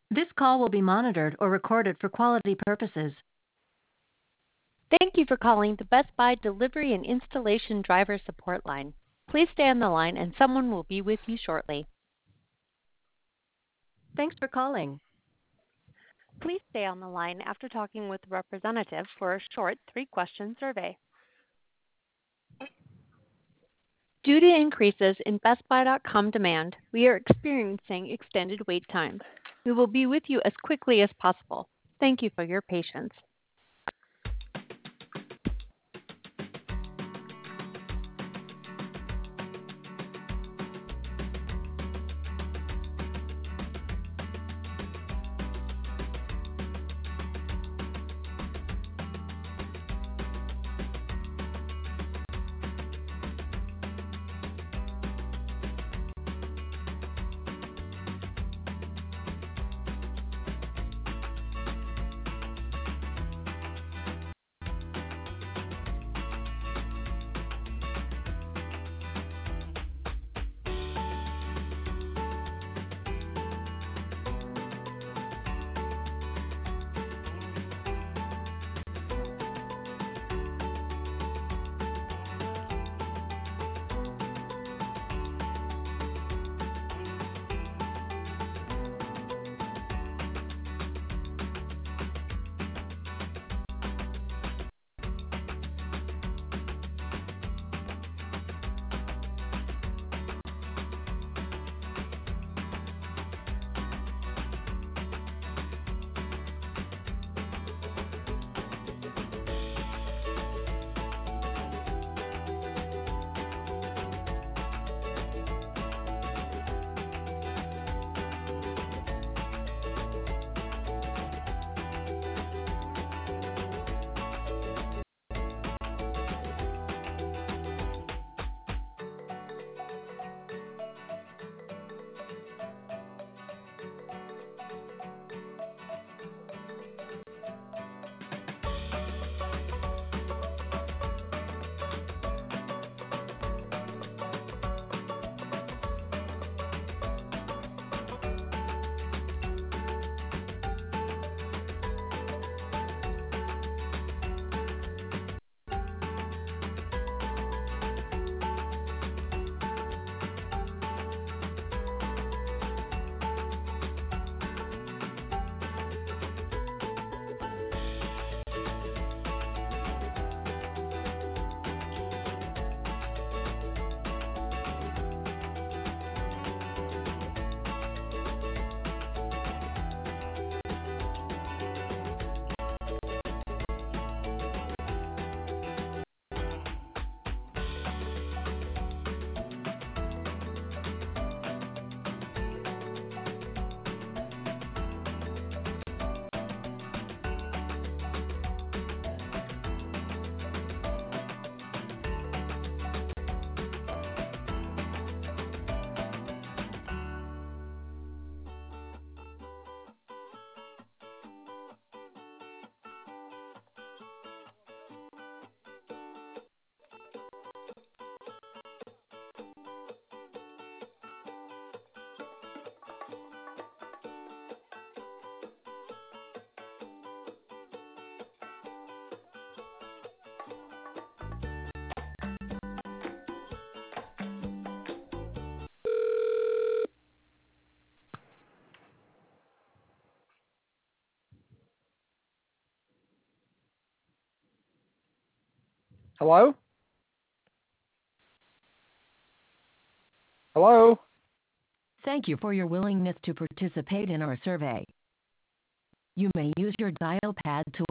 This call will be monitored or recorded for quality purposes. Thank you for calling the Best Buy Delivery and Installation Driver Support Line. Please stay on the line and someone will be with you shortly. Thanks for calling. Please stay on the line after talking with a representative for a short 3-question survey. Due to increases in BestBuy.com demand, we are experiencing extended wait times. We will be with you as quickly as possible. Thank you for your patience. Hello? Hello? Thank you for your willingness to participate in our survey. You may use your dial pad to